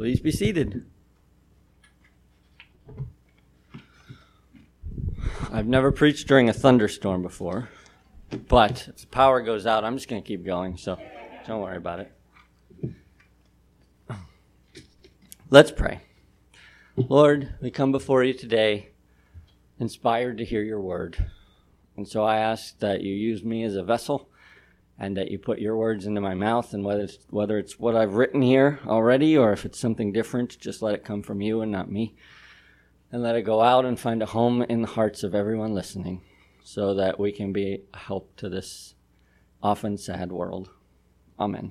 Please be seated. I've never preached during a thunderstorm before, but if the power goes out, I'm just going to keep going, so don't worry about it. Let's pray. Lord, we come before you today inspired to hear your word. And so I ask that you use me as a vessel and that you put your words into my mouth, and whether it's what I've written here already or if it's something different, just let it come from you and not me. And let it go out and find a home in the hearts of everyone listening so that we can be a help to this often sad world. Amen.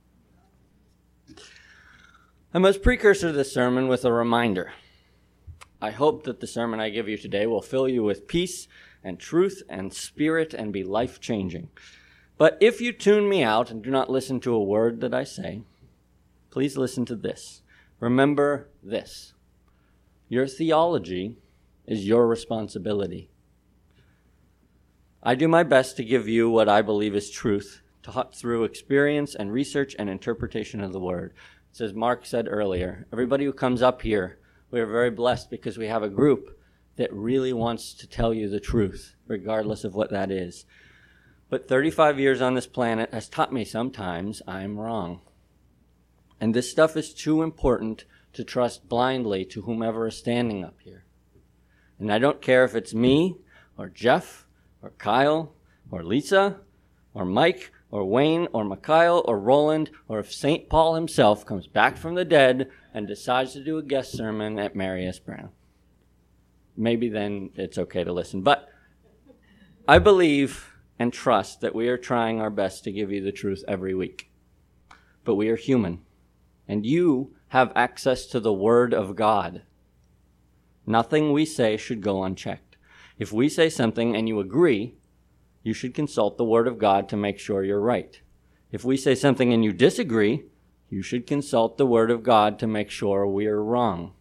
I must precursor this sermon with a reminder. I hope that the sermon I give you today will fill you with peace and truth and spirit and be life-changing. But if you tune me out and do not listen to a word that I say, please listen to this. Remember this. Your theology is your responsibility. I do my best to give you what I believe is truth, taught through experience and research and interpretation of the word. As Mark said earlier, everybody who comes up here, we are very blessed because we have a group that really wants to tell you the truth, regardless of what that is. But 35 years on this planet has taught me sometimes I'm wrong. And this stuff is too important to trust blindly to whomever is standing up here. And I don't care if it's me, or Jeff, or Kyle, or Lisa, or Mike, or Wayne, or Mikhail, or Roland, or if St. Paul himself comes back from the dead and decides to do a guest sermon at Marius Brown. Maybe then it's okay to listen. But I believe and trust that we are trying our best to give you the truth every week. But we are human, and you have access to the Word of God. Nothing we say should go unchecked. If we say something and you agree, you should consult the Word of God to make sure you're right. If we say something and you disagree, you should consult the Word of God to make sure we're wrong.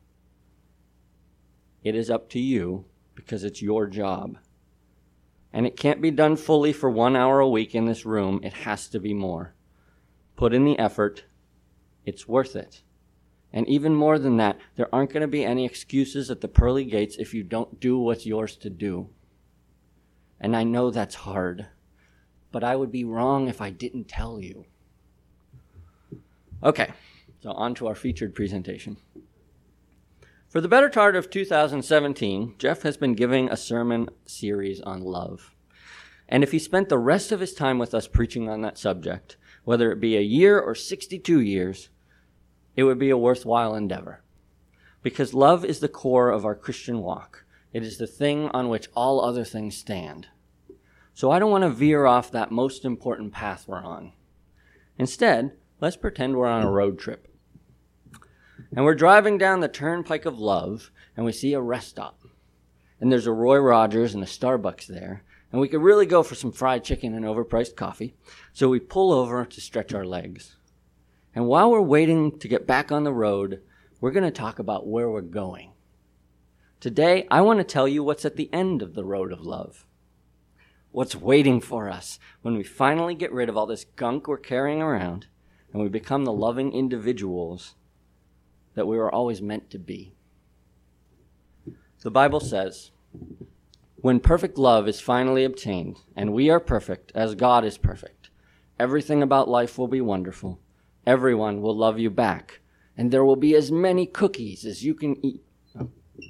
It is up to you because it's your job. And it can't be done fully for 1 hour a week in this room. It has to be more. Put in the effort. It's worth it. And even more than that, there aren't going to be any excuses at the pearly gates if you don't do what's yours to do. And I know that's hard, but I would be wrong if I didn't tell you. Okay, so on to our featured presentation. For the better part of 2017, Jeff has been giving a sermon series on love. And if he spent the rest of his time with us preaching on that subject, whether it be a year or 62 years, it would be a worthwhile endeavor. Because love is the core of our Christian walk. It is the thing on which all other things stand. So I don't want to veer off that most important path we're on. Instead, let's pretend we're on a road trip. And we're driving down the turnpike of love, and we see a rest stop. And there's a Roy Rogers and a Starbucks there, and we could really go for some fried chicken and overpriced coffee. So we pull over to stretch our legs. And while we're waiting to get back on the road, we're going to talk about where we're going. Today, I want to tell you what's at the end of the road of love. What's waiting for us when we finally get rid of all this gunk we're carrying around and we become the loving individuals that we were always meant to be. The Bible says, when perfect love is finally obtained, and we are perfect as God is perfect, everything about life will be wonderful. Everyone will love you back, and there will be as many cookies as you can eat. Oh.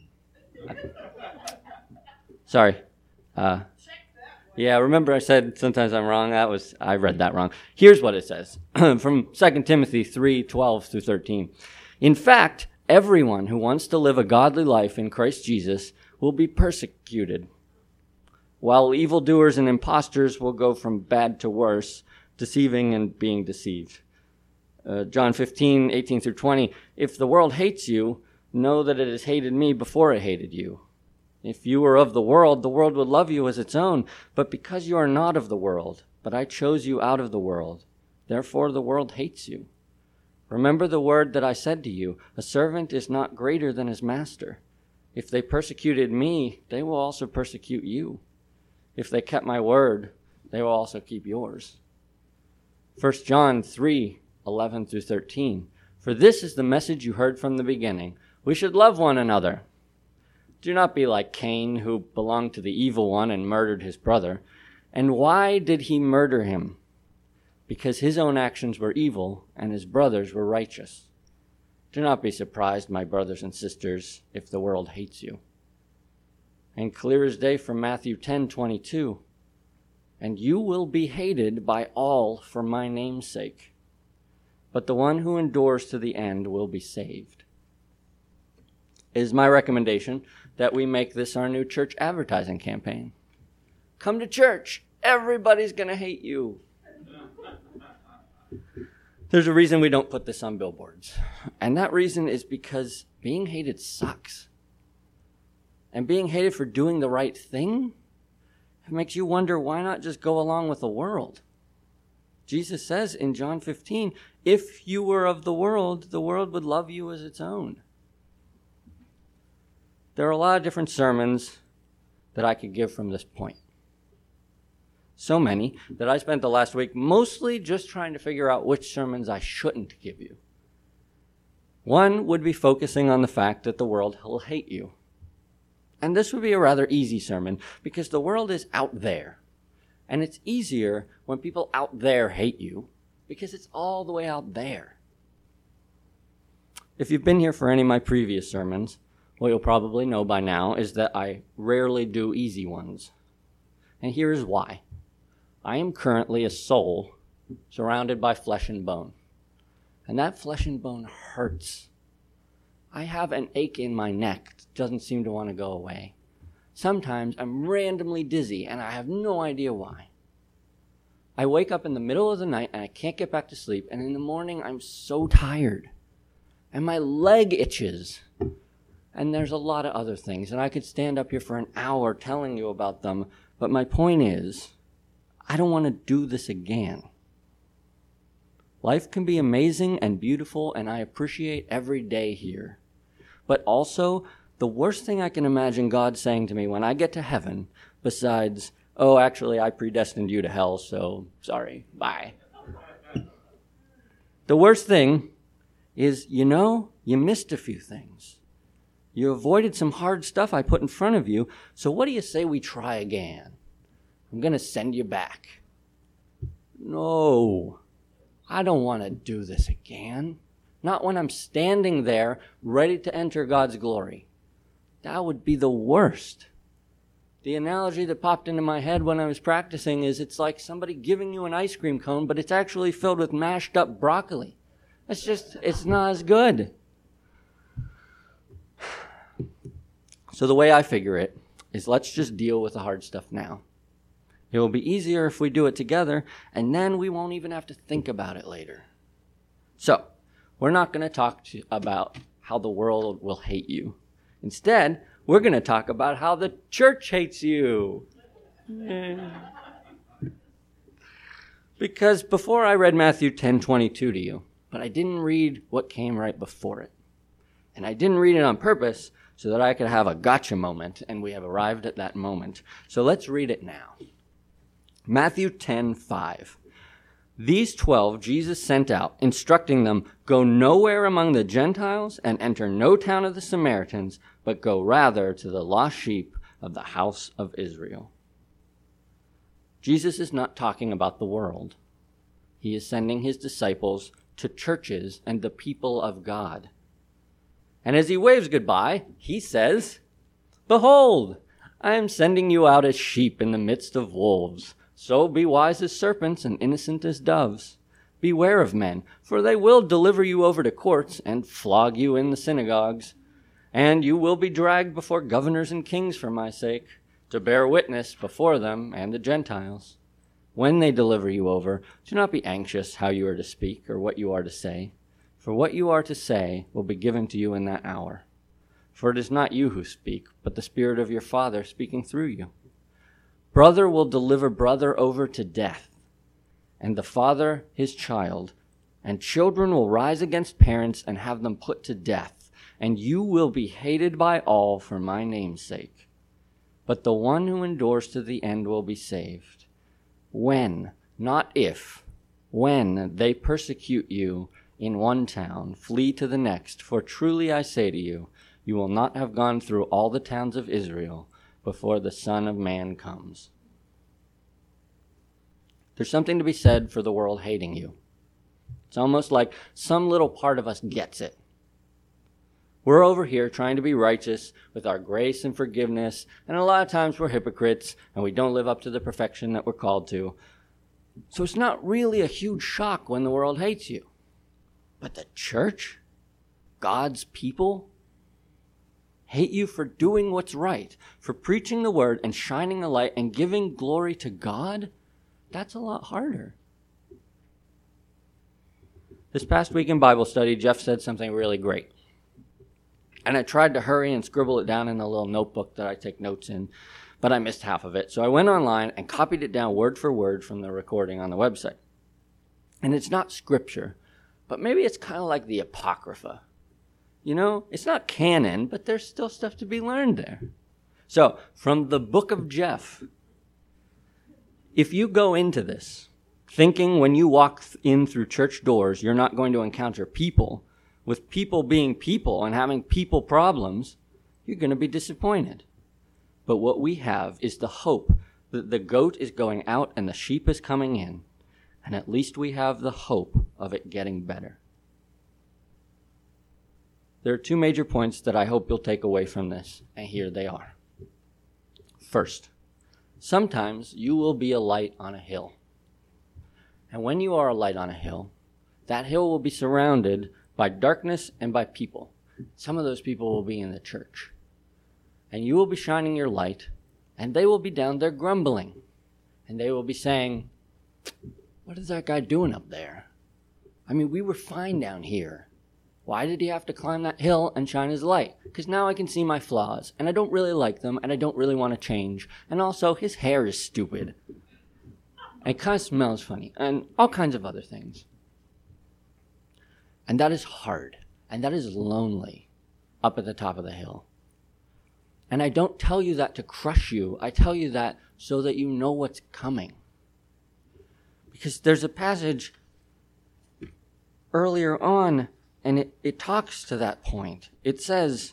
Sorry. Yeah, remember I said sometimes I'm wrong? I read that wrong. Here's what it says from 2 Timothy 3:12-13. In fact, everyone who wants to live a godly life in Christ Jesus will be persecuted, while evildoers and impostors will go from bad to worse, deceiving and being deceived. John 15:18-20. If the world hates you, know that it has hated me before it hated you. If you were of the world would love you as its own. But because you are not of the world, but I chose you out of the world, therefore the world hates you. Remember the word that I said to you, a servant is not greater than his master. If they persecuted me, they will also persecute you. If they kept my word, they will also keep yours. 1 John 3:11-13. For this is the message you heard from the beginning. We should love one another. Do not be like Cain, who belonged to the evil one and murdered his brother. And why did he murder him? Because his own actions were evil and his brothers were righteous. Do not be surprised, my brothers and sisters, if the world hates you. And clear as day from Matthew 10:22, and you will be hated by all for my name's sake, but the one who endures to the end will be saved. It is my recommendation that we make this our new church advertising campaign. Come to church. Everybody's going to hate you. There's a reason we don't put this on billboards. And that reason is because being hated sucks. And being hated for doing the right thing, it makes you wonder, why not just go along with the world? Jesus says in John 15, if you were of the world would love you as its own. There are a lot of different sermons that I could give from this point. So many that I spent the last week mostly just trying to figure out which sermons I shouldn't give you. One would be focusing on the fact that the world will hate you. And this would be a rather easy sermon because the world is out there. And it's easier when people out there hate you because it's all the way out there. If you've been here for any of my previous sermons, what you'll probably know by now is that I rarely do easy ones. And here is why. I am currently a soul surrounded by flesh and bone. And that flesh and bone hurts. I have an ache in my neck that doesn't seem to want to go away. Sometimes I'm randomly dizzy and I have no idea why. I wake up in the middle of the night and I can't get back to sleep, and in the morning I'm so tired. And my leg itches. And there's a lot of other things, and I could stand up here for an hour telling you about them, but my point is, I don't want to do this again. Life can be amazing and beautiful, and I appreciate every day here. But also, the worst thing I can imagine God saying to me when I get to heaven, besides, oh, actually, I predestined you to hell, so sorry, bye. The worst thing is, you missed a few things. You avoided some hard stuff I put in front of you, so what do you say we try again? I'm going to send you back. No, I don't want to do this again. Not when I'm standing there ready to enter God's glory. That would be the worst. The analogy that popped into my head when I was practicing is it's like somebody giving you an ice cream cone, but it's actually filled with mashed up broccoli. It's not as good. So the way I figure it is, let's just deal with the hard stuff now. It will be easier if we do it together, and then we won't even have to think about it later. So, we're not going to talk about how the world will hate you. Instead, we're going to talk about how the church hates you. Because before I read Matthew 10:22 to you, but I didn't read what came right before it. And I didn't read it on purpose so that I could have a gotcha moment, and we have arrived at that moment. So let's read it now. Matthew 10:5. These 12 Jesus sent out, instructing them, go nowhere among the Gentiles and enter no town of the Samaritans, but go rather to the lost sheep of the house of Israel. Jesus is not talking about the world. He is sending his disciples to churches and the people of God. And as he waves goodbye, he says, behold, I am sending you out as sheep in the midst of wolves. So be wise as serpents and innocent as doves. Beware of men, for they will deliver you over to courts and flog you in the synagogues. And you will be dragged before governors and kings for my sake, to bear witness before them and the Gentiles. When they deliver you over, do not be anxious how you are to speak or what you are to say, for what you are to say will be given to you in that hour. For it is not you who speak, but the Spirit of your Father speaking through you. Brother will deliver brother over to death, and the father his child, and children will rise against parents and have them put to death, and you will be hated by all for my name's sake. But the one who endures to the end will be saved. When, not if, when they persecute you in one town, flee to the next, for truly I say to you, you will not have gone through all the towns of Israel before the Son of Man comes. There's something to be said for the world hating you. It's almost like some little part of us gets it. We're over here trying to be righteous with our grace and forgiveness, and a lot of times we're hypocrites and we don't live up to the perfection that we're called to. So it's not really a huge shock when the world hates you. But the church, God's people, hate you for doing what's right, for preaching the word and shining the light and giving glory to God. That's a lot harder. This past week in Bible study, Jeff said something really great. And I tried to hurry and scribble it down in a little notebook that I take notes in, but I missed half of it. So I went online and copied it down word for word from the recording on the website. And it's not scripture, but maybe it's kind of like the Apocrypha. You know, it's not canon, but there's still stuff to be learned there. So, from the book of Jeff, if you go into this thinking when you walk in through church doors, you're not going to encounter people, with people being people and having people problems, you're going to be disappointed. But what we have is the hope that the goat is going out and the sheep is coming in. And at least we have the hope of it getting better. There are two major points that I hope you'll take away from this, and here they are. First, sometimes you will be a light on a hill. And when you are a light on a hill, that hill will be surrounded by darkness and by people. Some of those people will be in the church. And you will be shining your light, and they will be down there grumbling. And they will be saying, what is that guy doing up there? I mean, we were fine down here. Why did he have to climb that hill and shine his light? Because now I can see my flaws, and I don't really like them, and I don't really want to change. And also, his hair is stupid. And it kind of smells funny, and all kinds of other things. And that is hard, and that is lonely up at the top of the hill. And I don't tell you that to crush you. I tell you that so that you know what's coming. Because there's a passage earlier on, and it talks to that point. It says,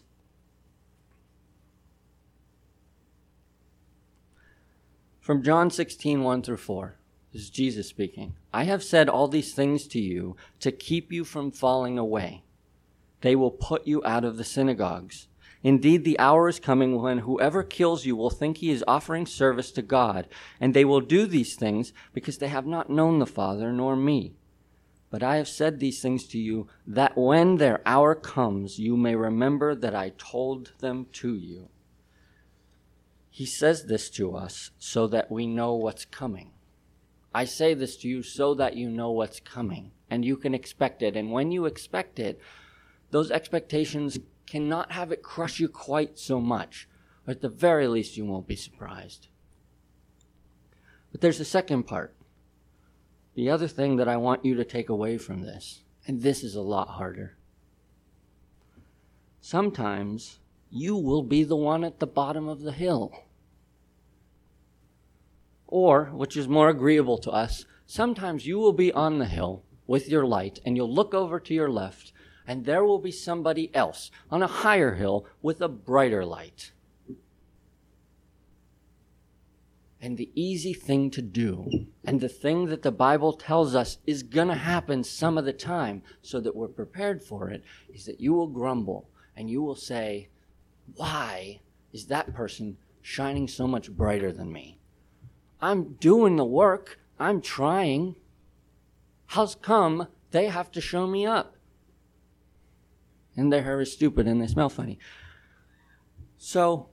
from John 16, 1 through 4, this is Jesus speaking. I have said all these things to you to keep you from falling away. They will put you out of the synagogues. Indeed, the hour is coming when whoever kills you will think he is offering service to God, and they will do these things because they have not known the Father nor me. But I have said these things to you, that when their hour comes, you may remember that I told them to you. He says this to us so that we know what's coming. I say this to you so that you know what's coming, and you can expect it. And when you expect it, those expectations cannot have it crush you quite so much. Or at the very least, you won't be surprised. But there's a second part. The other thing that I want you to take away from this, and this is a lot harder. Sometimes you will be the one at the bottom of the hill. Or, which is more agreeable to us, sometimes you will be on the hill with your light, and you'll look over to your left, and there will be somebody else on a higher hill with a brighter light. And the easy thing to do, and the thing that the Bible tells us is going to happen some of the time so that we're prepared for it, is that you will grumble and you will say, why is that person shining so much brighter than me? I'm doing the work. I'm trying. How's come they have to show me up? And their hair is stupid and they smell funny. So,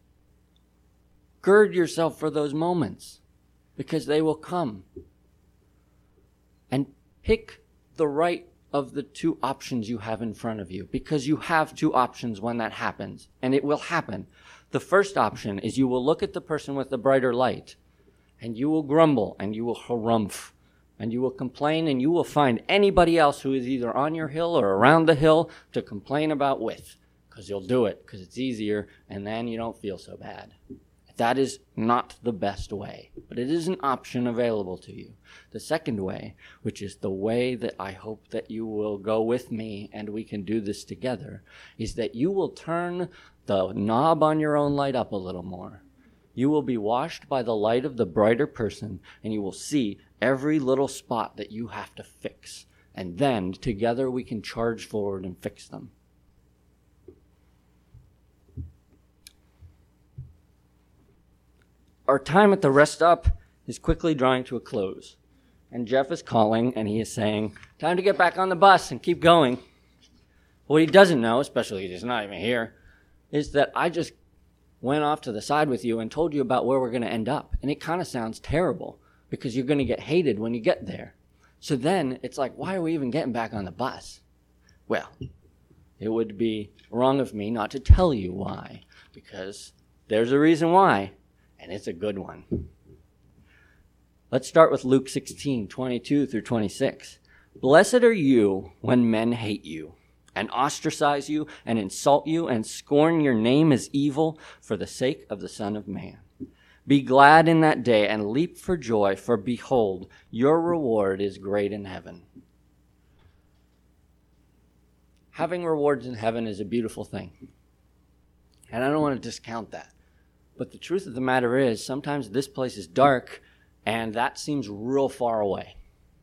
gird yourself for those moments, because they will come. And pick the right of the two options you have in front of you, because you have two options when that happens, and it will happen. The first option is you will look at the person with the brighter light, and you will grumble, and you will harumph, and you will complain, and you will find anybody else who is either on your hill or around the hill to complain about with, because you'll do it, because it's easier, and then you don't feel so bad. That is not the best way, but it is an option available to you. The second way, which is the way that I hope that you will go with me and we can do this together, is that you will turn the knob on your own light up a little more. You will be washed by the light of the brighter person, and you will see every little spot that you have to fix. And then together we can charge forward and fix them. Our time at the Rest Stop is quickly drawing to a close. And Jeff is calling, and he is saying, time to get back on the bus and keep going. What he doesn't know, especially he's not even here, is that I just went off to the side with you and told you about where we're going to end up. And it kind of sounds terrible because you're going to get hated when you get there. So then it's like, why are we even getting back on the bus? Well, it would be wrong of me not to tell you why, because there's a reason why. And it's a good one. Let's start with Luke 16:22 through 26. Blessed are you when men hate you, and ostracize you, and insult you, and scorn your name as evil for the sake of the Son of Man. Be glad in that day, and leap for joy, for behold, your reward is great in heaven. Having rewards in heaven is a beautiful thing. And I don't want to discount that. But the truth of the matter is, sometimes this place is dark, and that seems real far away.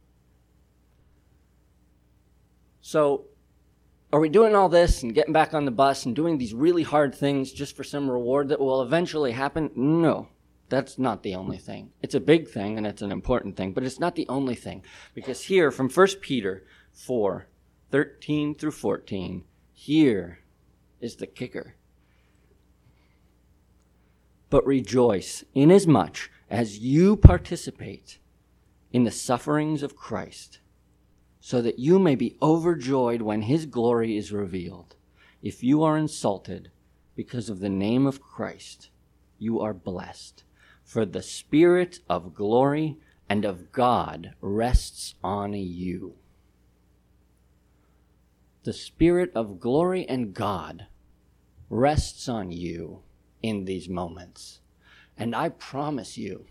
So, are we doing all this and getting back on the bus and doing these really hard things just for some reward that will eventually happen? No, that's not the only thing. It's a big thing, and it's an important thing, but it's not the only thing. Because here, from 1 Peter 4:13 through 14, here is the kicker. But rejoice inasmuch as you participate in the sufferings of Christ, so that you may be overjoyed when his glory is revealed. If you are insulted because of the name of Christ, you are blessed, for the Spirit of glory and of God rests on you. The Spirit of glory and God rests on you in these moments. And I promise you,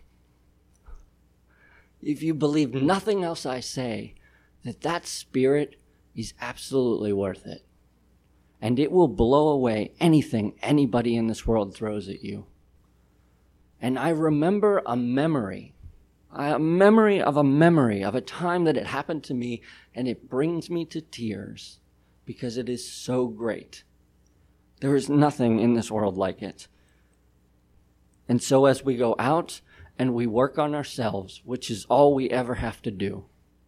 if you believe nothing else I say, that Spirit is absolutely worth it. And it will blow away anything anybody in this world throws at you. And I remember a memory of a time that it happened to me, and it brings me to tears because it is so great. There is nothing in this world like it. And so as we go out and we work on ourselves, which is all we ever have to do,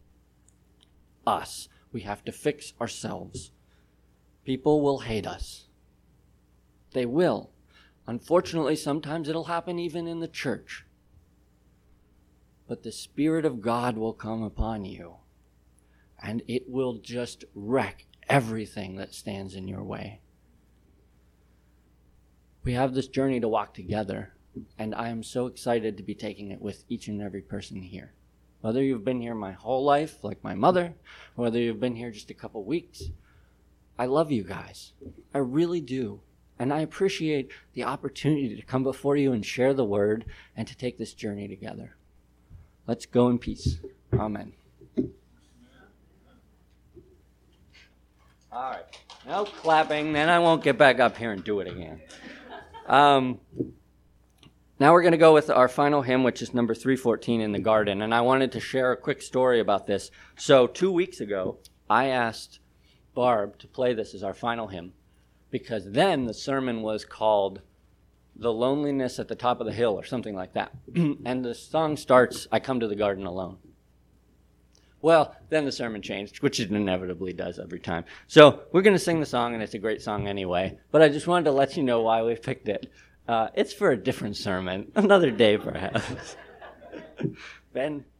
we have to fix ourselves. People will hate us. They will. Unfortunately, sometimes it'll happen even in the church. But the Spirit of God will come upon you, and it will just wreck everything that stands in your way. We have this journey to walk together, and I am so excited to be taking it with each and every person here. Whether you've been here my whole life, like my mother, or whether you've been here just a couple weeks, I love you guys. I really do. And I appreciate the opportunity to come before you and share the word and to take this journey together. Let's go in peace. Amen. All right. No clapping, then I won't get back up here and do it again. Now we're going to go with our final hymn, which is number 314 in the garden. And I wanted to share a quick story about this. So 2 weeks ago, I asked Barb to play this as our final hymn, because then the sermon was called The Loneliness at the Top of the Hill or something like that. And the song starts, I come to the garden alone. Well, then the sermon changed, which it inevitably does every time. So we're going to sing the song, and it's a great song anyway. But I just wanted to let you know why we picked it. It's for a different sermon, another day perhaps. Ben?